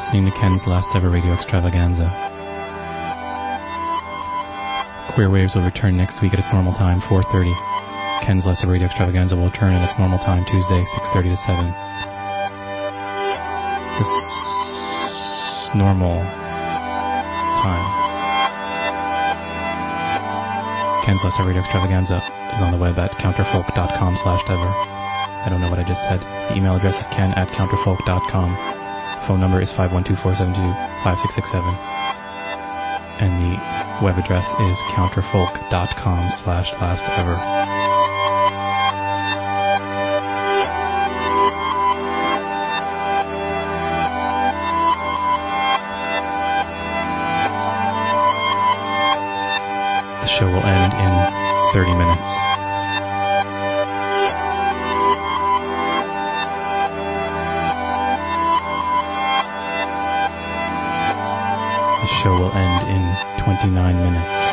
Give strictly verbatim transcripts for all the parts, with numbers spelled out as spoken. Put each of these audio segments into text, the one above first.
listening to Ken's last ever radio extravaganza. Queer Waves will return next week at its normal time, four thirty. Ken's last ever radio extravaganza will return at its normal time, Tuesday, six thirty to seven. This normal time. Ken's last ever radio extravaganza is on the web at counterfolk.com slash ever. I don't know what I just said. The email address is ken at counterfolk dot com. Phone number is five one two, four seven two, five six six seven. And the web address is counterfolk.com slash last ever. The show will end in thirty minutes. The show will end in twenty-nine minutes.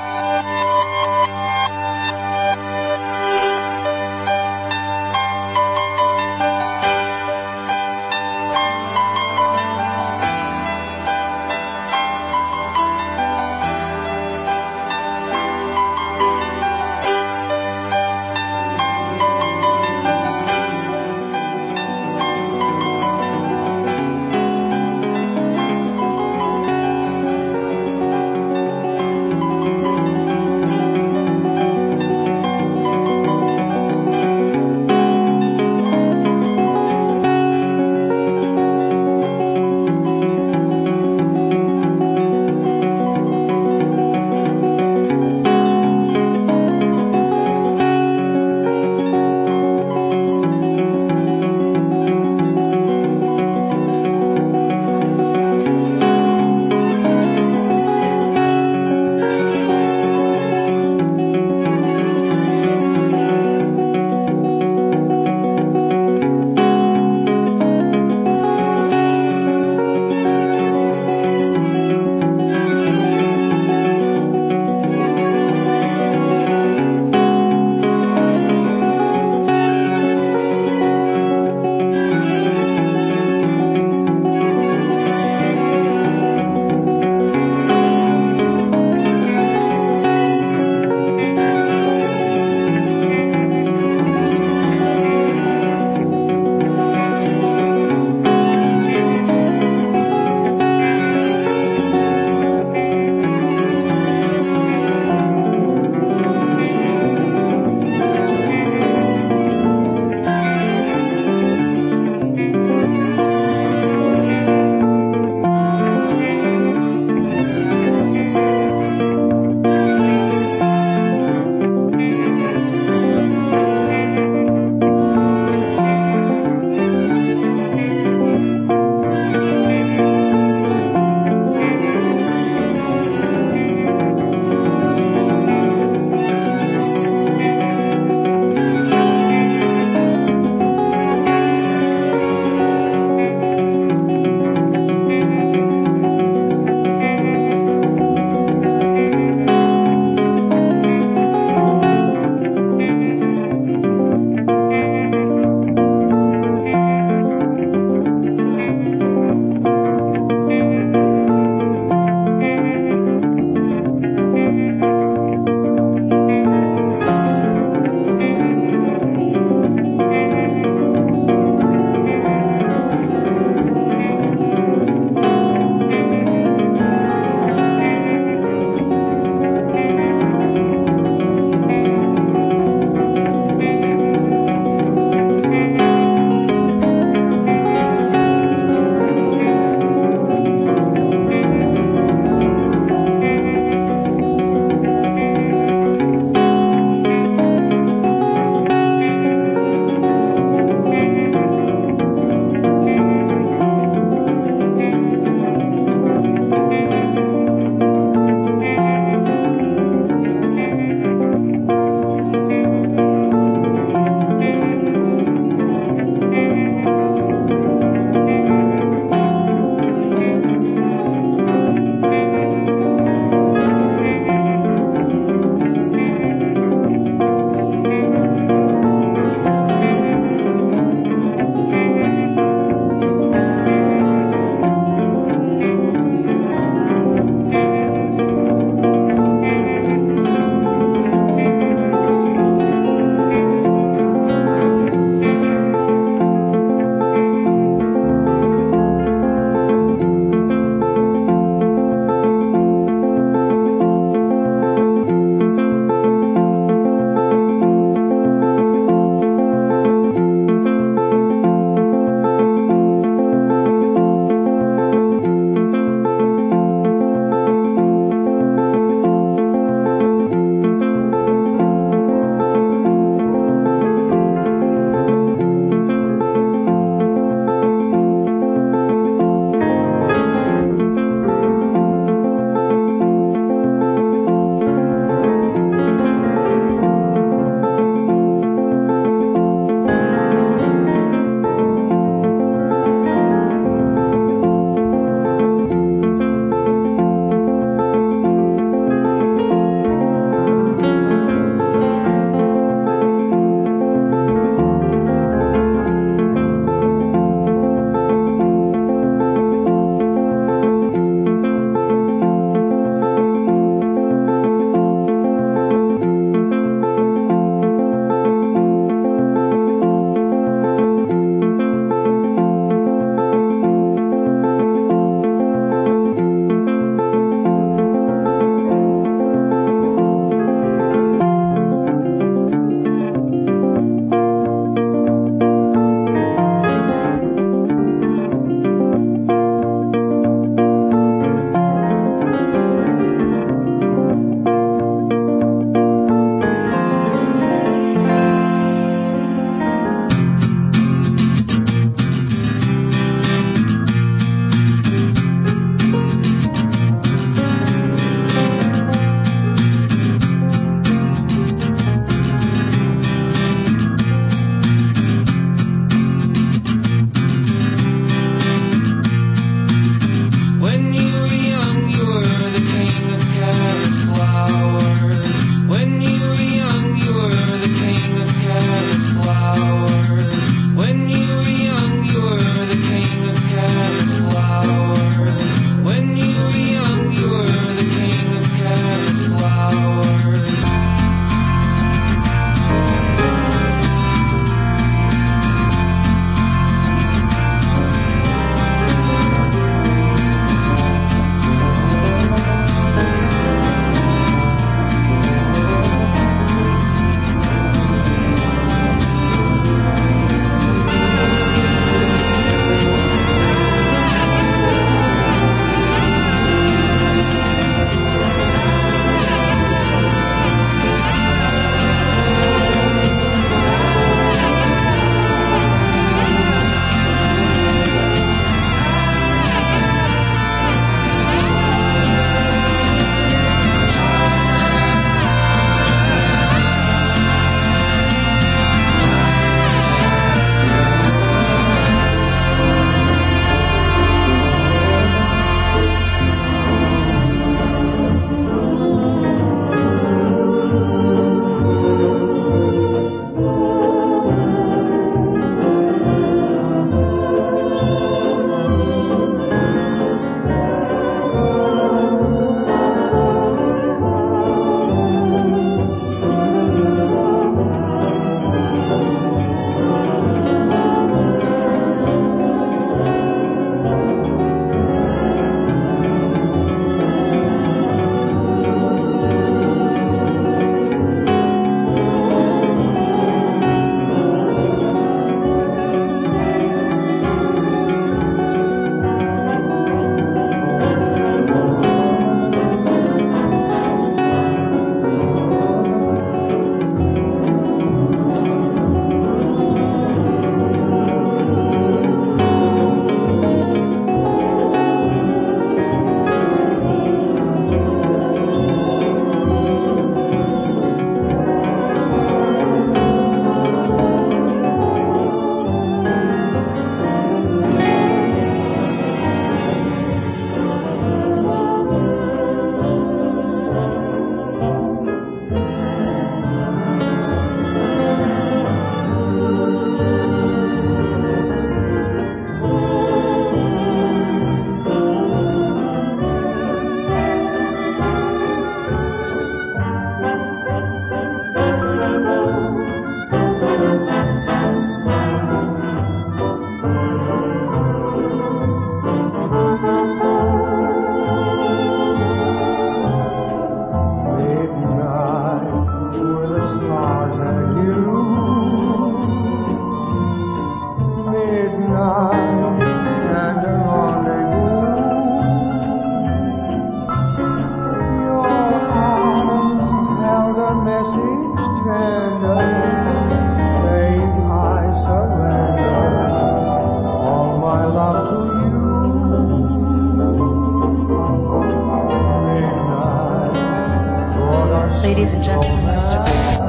Ladies and gentlemen, Mister Big.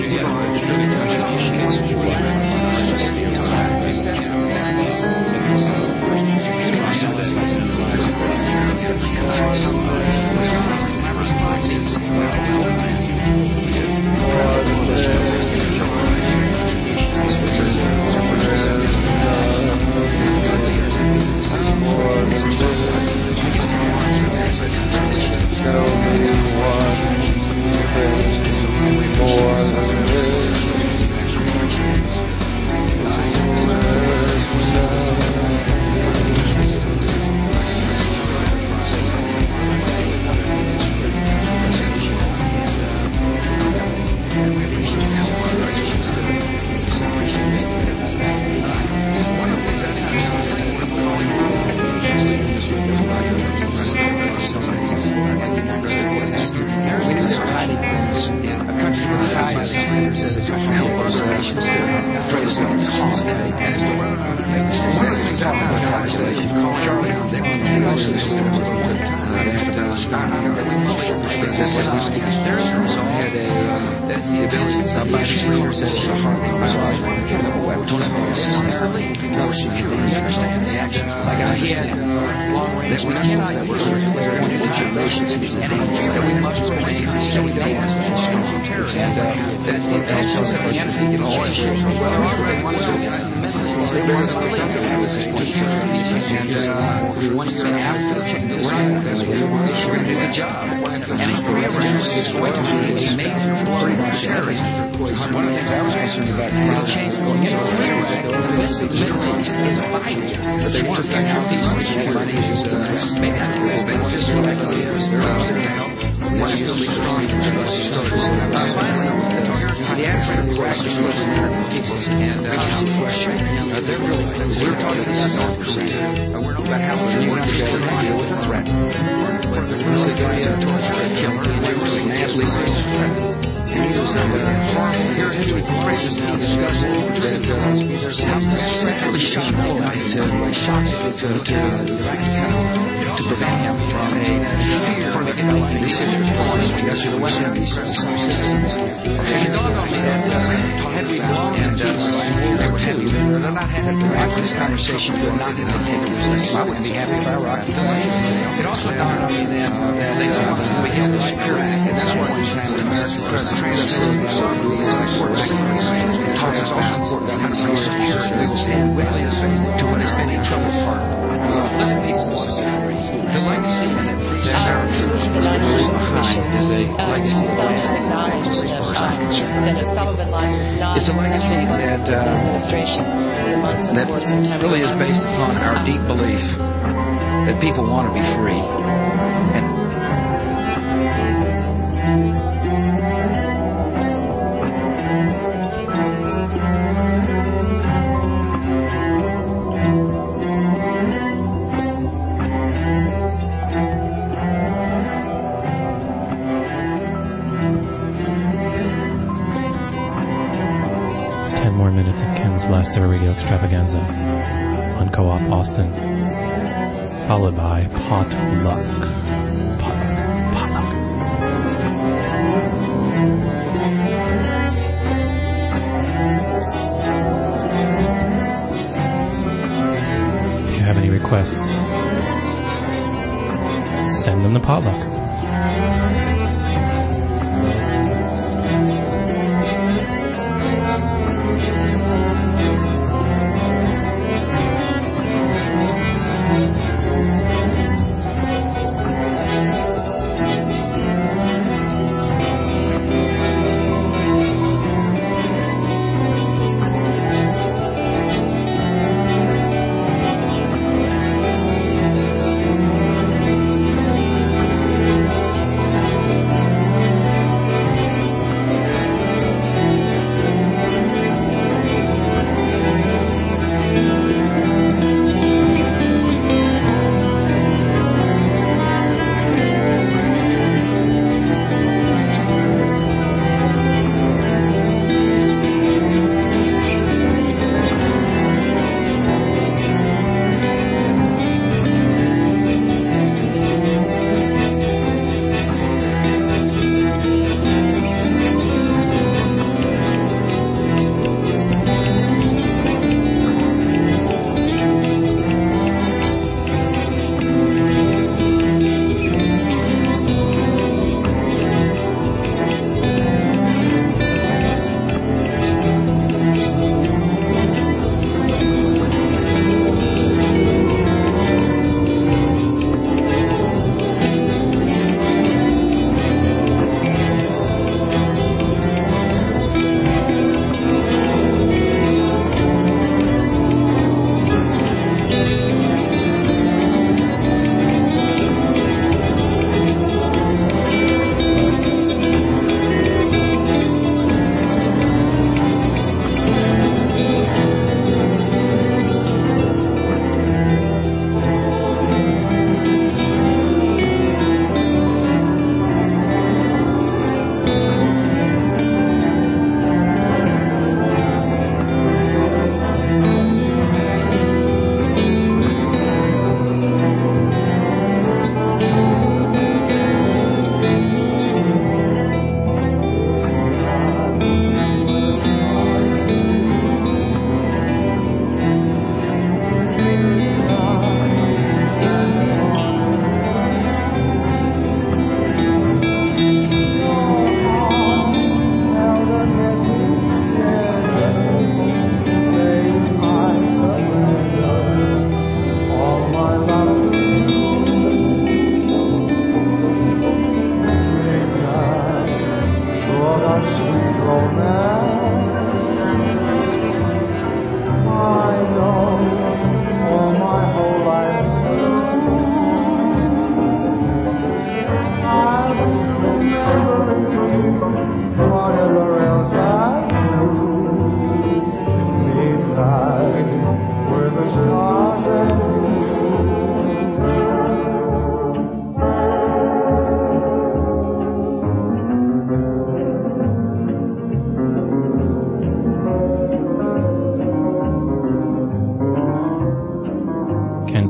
Thank you. this is a heartbeat biological chemical weapon. Don't have any necessarily more secure. He understands the actions. Like I understand that we're not that we're clear on which relations that we must remain safe and strong. And uh, that it's the intentions of the enemy to shift. Well, they want to they want to believe and uh, we want to after the change. We're not going to make sure we do the job. And if we ever do this, going to be a major blow to terrorism. One of the things I was concerned about, it'll change going into Iraq, the Middle East is fighting, but they want to future peace and security. Maybe I think that's been just speculative. Why you still be strong and trust the stories. Finally, the action of Iraq is really important people. And uh, they're really, we're talking about North Korea. We're talking about how we're going to deal with the threat. This is a guy who tortured and killed and really madly threat. And he was uh, here in prison now discussing that uh, there's a really shocked blow to shock to to prevent him from a fear for the decision because of the Western peace of some citizens. And it dawned on me that uh, had we belonged and uh, they were happy. They're not happy to have this conversation would not have been taken place. I wouldn't be happy if I were occupied. It also dawned on me that that uh, we have this secure act, and that's what the American president it's also important about how to be secure. We will stand with you to what has been a troubled part. Let people want to be free. The legacy that our troops will leave behind is a legacy of lasting as far as I'm concerned. It's a legacy that uh, that really is based upon our deep belief that people want to be free. And last ever radio extravaganza on Co-op Austin, followed by Potluck. Potluck. Potluck. If you have any requests, send them to Potluck.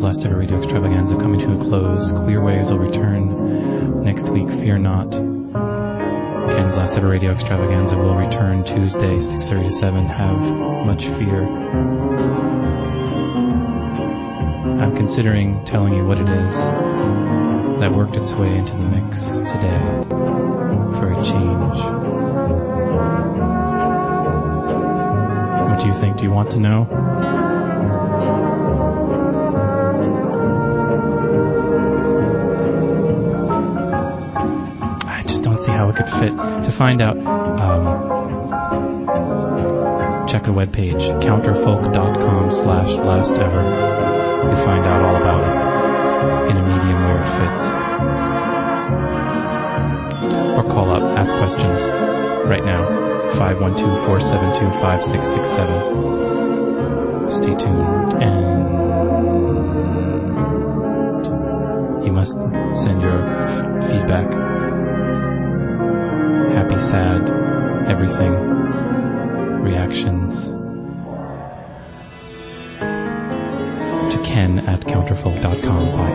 Ken's Last Ever Radio Extravaganza coming to a close. Queer Waves will return next week, fear not. Ken's Last Ever Radio Extravaganza will return Tuesday, six thirty to seven. Have much fear. I'm considering telling you what it is that worked its way into the mix today for a change. What do you think? Do you want to know? I just don't see how it could fit. To find out, um, check the webpage, counterfolk.com slash last ever. You find out all about it in a medium where it fits. Or call up, ask questions right now, five one two, four seven two, five six six seven. Stay tuned, and you must send your f- feedback, happy, sad, everything, reactions, to Ken at counterfolk dot com. Bye.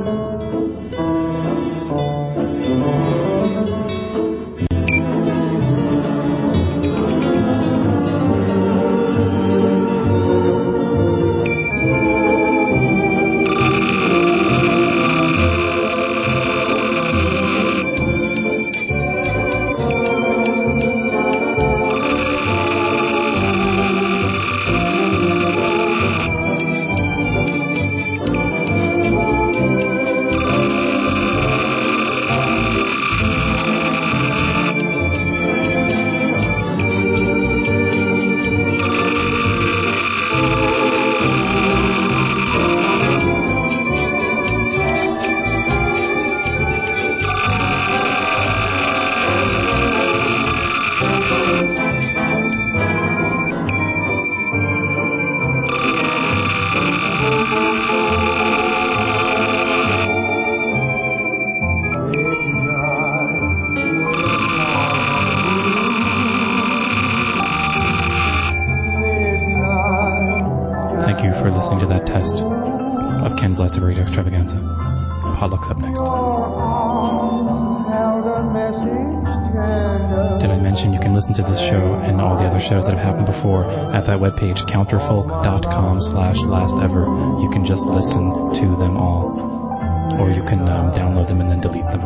Extravaganza. Potluck's up next. Did I mention you can listen to this show and all the other shows that have happened before at that webpage, counterfolk.com slash last ever. You can just listen to them all. Or you can um, download them and then delete them.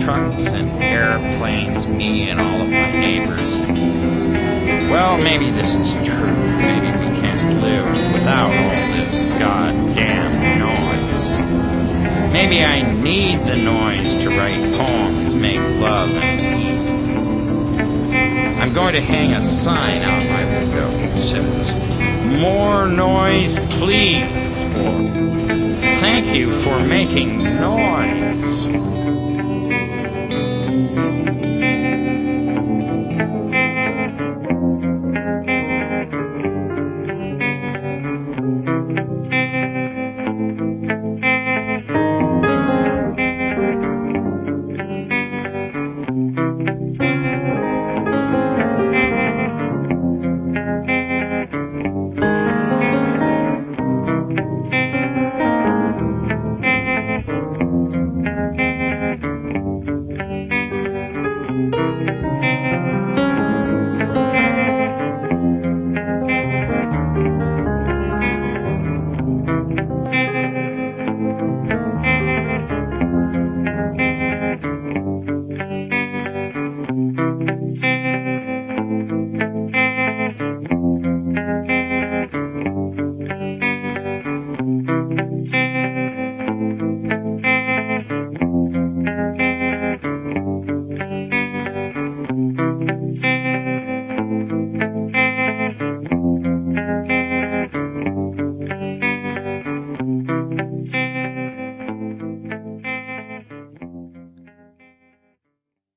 trucks and airplanes, me and all of my neighbors. Well, maybe this is true. Maybe we can't live without all this goddamn noise. Maybe I need the noise to write poems, make love, and eat. I'm going to hang a sign out my window that says, "More noise, please," or "Thank you for making noise."